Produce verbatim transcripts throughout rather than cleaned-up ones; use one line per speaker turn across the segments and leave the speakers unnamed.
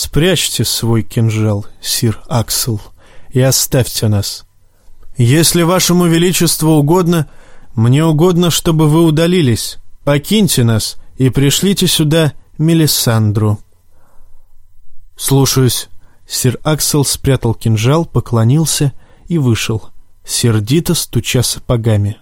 Спрячьте свой кинжал, сир Аксел, и оставьте нас. Если вашему величеству угодно, мне угодно, чтобы вы удалились. Покиньте нас и пришлите сюда Мелисандру». «Слушаюсь». Сир Аксел спрятал кинжал, поклонился и вышел, сердито стуча сапогами.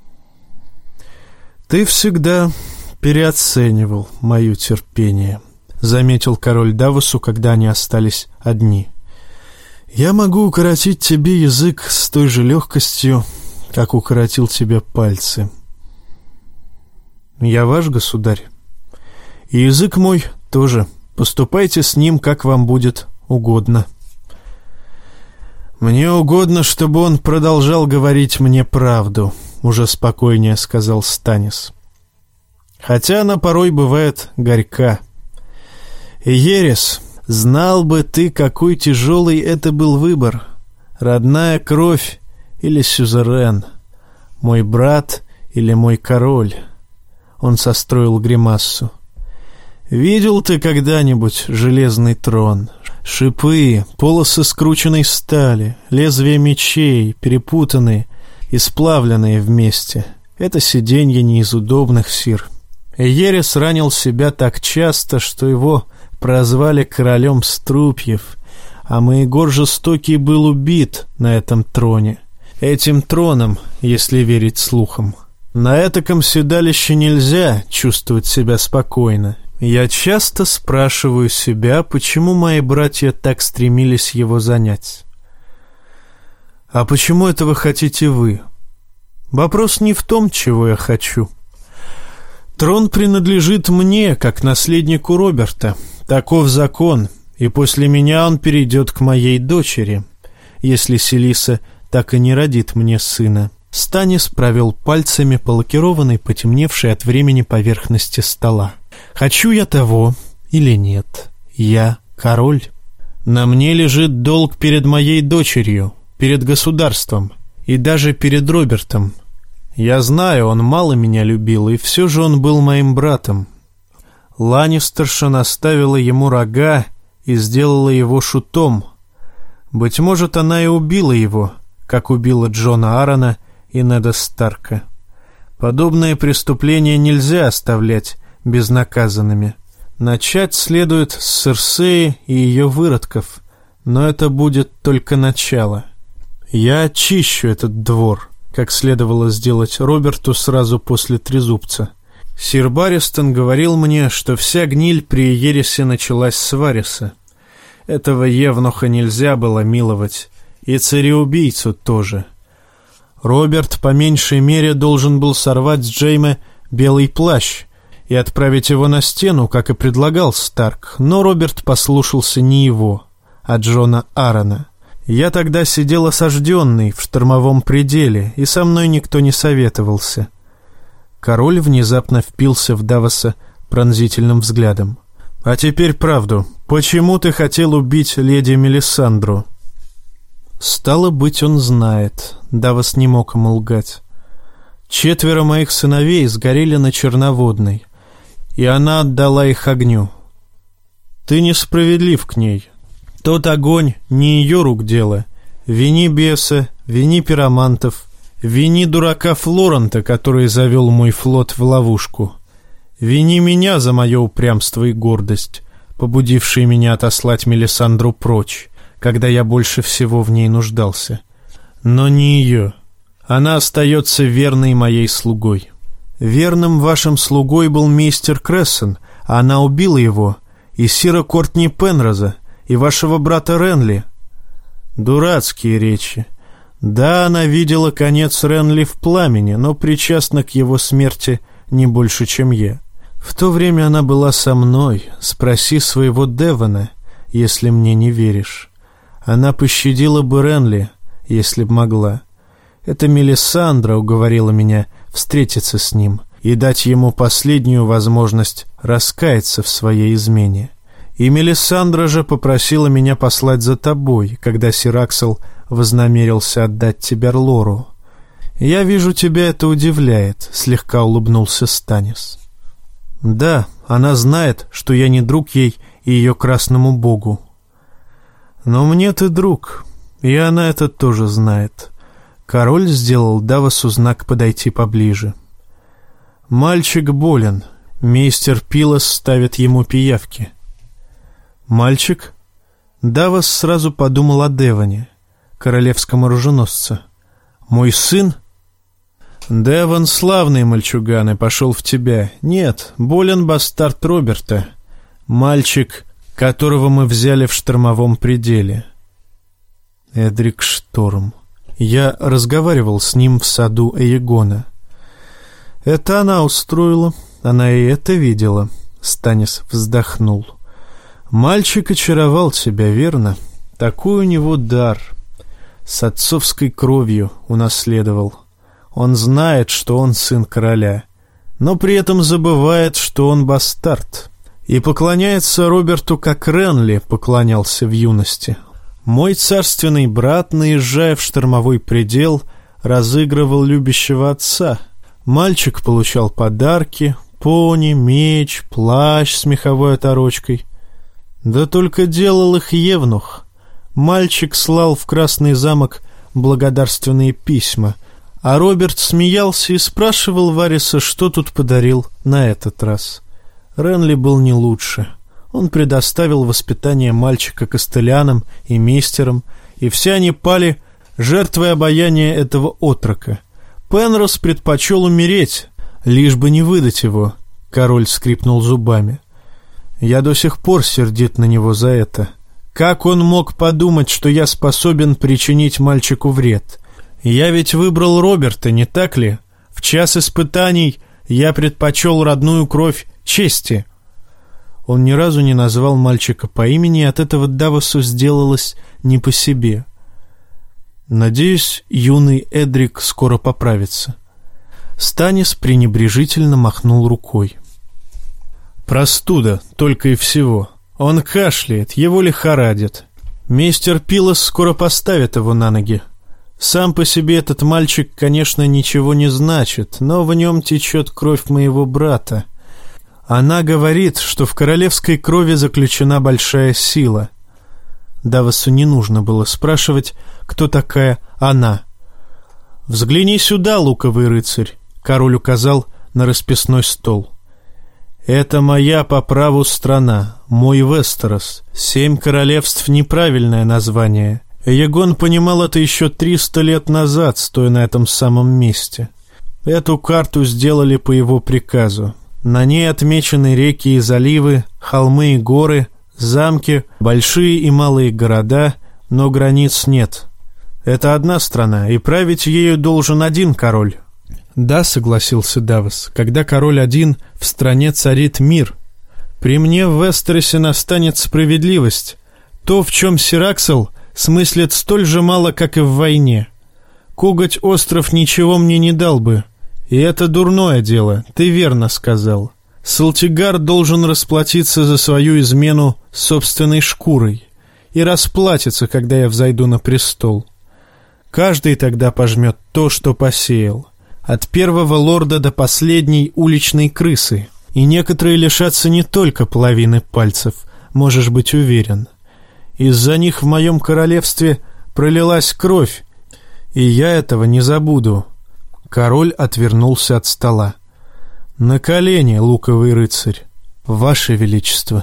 «Ты всегда переоценивал мое терпение», — заметил король Давосу, когда они остались одни. «Я могу укоротить тебе язык с той же легкостью, как укоротил тебе пальцы. Я ваш государь, и язык мой тоже. Поступайте с ним, как вам будет угодно». «Мне угодно, чтобы он продолжал говорить мне правду», — уже спокойнее сказал Станис. «Хотя она порой бывает горька. Ерес, знал бы ты, какой тяжелый это был выбор. Родная кровь или сюзерен, мой брат или мой король». Он состроил гримассу. «Видел ты когда-нибудь железный трон? Шипы, полосы скрученной стали, лезвия мечей, перепутанные и сплавленные вместе. Это сиденье не из удобных, сир. Ерес ранил себя так часто, что его прозвали королем струпьев, а Маегор Жестокий был убит на этом троне. Этим троном, если верить слухам. На этаком седалище нельзя чувствовать себя спокойно. Я часто спрашиваю себя, почему мои братья так стремились его занять. А почему этого хотите вы? Вопрос не в том, чего я хочу. Трон принадлежит мне, как наследнику Роберта. Таков закон, и после меня он перейдет к моей дочери, если Селиса так и не родит мне сына». Станис провел пальцами по лакированной, потемневшей от времени поверхности стола. «Хочу я того или нет? Я король. На мне лежит долг перед моей дочерью, перед государством и даже перед Робертом. Я знаю, он мало меня любил, и все же он был моим братом. Ланнистерша наставила ему рога и сделала его шутом. Быть может, она и убила его, как убила Джона Аррона и Неда Старка. Подобные преступления нельзя оставлять безнаказанными. Начать следует с Серсеи и ее выродков, но это будет только начало. Я очищу этот двор, как следовало сделать Роберту сразу после Трезубца. Сир Барристон говорил мне, что вся гниль при Ересе началась с Вариса. Этого евнуха нельзя было миловать, и цареубийцу тоже. Роберт по меньшей мере должен был сорвать с Джейме белый плащ и отправить его на стену, как и предлагал Старк, но Роберт послушался не его, а Джона Аррона. Я тогда сидел осажденный в штормовом пределе, и со мной никто не советовался. Король внезапно впился в Давоса пронзительным взглядом. «А теперь правду. Почему ты хотел убить леди Мелисандру?» Стало быть, он знает. Давос не мог ему лгать. «Четверо моих сыновей сгорели на Черноводной, и она отдала их огню. Ты несправедлив к ней. Тот огонь не ее рук дело. Вини беса, вини пиромантов, вини дурака Флорента, который завел мой флот в ловушку. Вини меня за мое упрямство и гордость, побудившие меня отослать Мелисандру прочь, когда я больше всего в ней нуждался. Но не ее. Она остается верной моей слугой. Верным вашим слугой был мейстер Крессен, а она убила его, и сира Кортни Пенроза, и вашего брата Ренли». Дурацкие речи. Да, она видела конец Ренли в пламени, но причастна к его смерти не больше, чем я. В то время она была со мной. Спроси своего Девона, если мне не веришь. Она пощадила бы Ренли, если б могла. Это Мелисандра уговорила меня встретиться с ним и дать ему последнюю возможность раскаяться в своей измене. И Мелисандра же попросила меня послать за тобой, когда сир Аксел вознамерился отдать тебя Лору. Я вижу, тебя это удивляет, — слегка улыбнулся Станис. Да, она знает, что я не друг ей и ее красному богу. Но мне ты друг, и она это тоже знает. Король сделал Давосу знак подойти поближе. Мальчик болен, мейстер Пилос ставит ему пиявки. Мальчик? Давос сразу подумал о Девоне, королевском оруженосце. Мой сын? Девон славный мальчуган и пошел в тебя. Нет, болен бастард Роберта, мальчик, которого мы взяли в штормовом пределе. Эдрик Шторм. Я разговаривал с ним в саду Эегона. Это она устроила, она и это видела. Станис вздохнул. Мальчик очаровал тебя, верно? Такой у него дар. С отцовской кровью унаследовал. Он знает, что он сын короля, но при этом забывает, что он бастард. И поклоняется Роберту, как Ренли поклонялся в юности. Мой царственный брат, наезжая в штормовой предел, разыгрывал любящего отца. Мальчик получал подарки, пони, меч, плащ с меховой оторочкой. Да только делал их евнух. Мальчик слал в Красный замок благодарственные письма, а Роберт смеялся и спрашивал Вариса, что тут подарил на этот раз. Ренли был не лучше. Он предоставил воспитание мальчика костылянам и мейстерам, и все они пали жертвой обаяния этого отрока. Пенрос предпочел умереть, лишь бы не выдать его. Король скрипнул зубами. Я до сих пор сердит на него за это. Как он мог подумать, что я способен причинить мальчику вред? Я ведь выбрал Роберта, не так ли? В час испытаний я предпочел родную кровь чести. Он ни разу не назвал мальчика по имени, и от этого Давосу сделалось не по себе. Надеюсь, юный Эдрик скоро поправится. Станис пренебрежительно махнул рукой. Простуда, только и всего. Он кашляет, его лихорадит. Мейстер Пилос скоро поставит его на ноги. Сам по себе этот мальчик, конечно, ничего не значит, но в нем течет кровь моего брата. Она говорит, что в королевской крови заключена большая сила. Давосу не нужно было спрашивать, кто такая она. «Взгляни сюда, луковый рыцарь», — король указал на расписной стол. «Это моя по праву страна, мой Вестерос. Семь королевств — неправильное название. Эегон понимал это еще триста лет назад, стоя на этом самом месте. Эту карту сделали по его приказу. На ней отмечены реки и заливы, холмы и горы, замки, большие и малые города, но границ нет. Это одна страна, и править ею должен один король». «Да», — согласился Давос, — «когда король один, в стране царит мир. При мне в Вестеросе настанет справедливость. То, в чем Сираксел смыслит столь же мало, как и в войне. Коготь остров ничего мне не дал бы. И это дурное дело, ты верно сказал. Салтигар должен расплатиться за свою измену собственной шкурой и расплатиться, когда я взойду на престол. Каждый тогда пожмет то, что посеял, от первого лорда до последней уличной крысы, и некоторые лишатся не только половины пальцев, можешь быть уверен. Из-за них в моем королевстве пролилась кровь, и я этого не забуду». Король отвернулся от стола. «На колени, луковый рыцарь, ваше величество.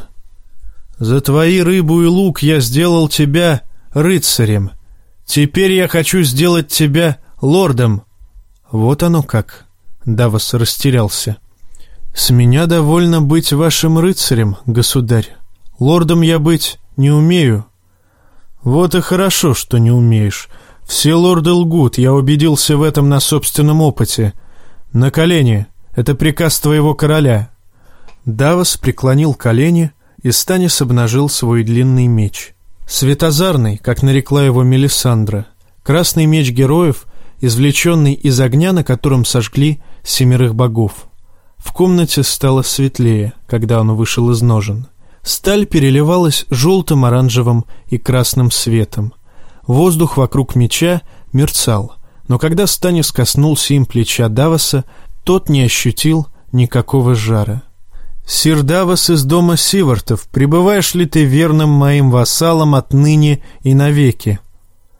За твои рыбу и лук я сделал тебя рыцарем. Теперь я хочу сделать тебя лордом». «Вот оно как», — Давос растерялся. «С меня довольно быть вашим рыцарем, государь. Лордом я быть не умею». «Вот и хорошо, что не умеешь. Все лорды лгут, я убедился в этом на собственном опыте. На колени, это приказ твоего короля». Давос преклонил колени, и Станис обнажил свой длинный меч. Светозарный, как нарекла его Мелисандра, красный меч героев, извлеченный из огня, на котором сожгли семерых богов. В комнате стало светлее, когда он вышел из ножен. Сталь переливалась желтым, оранжевым и красным светом. Воздух вокруг меча мерцал, но когда Станис коснулся им плеча Давоса, тот не ощутил никакого жара. Сир Давос из дома Сивартов, пребываешь ли ты верным моим вассалом отныне и навеки?»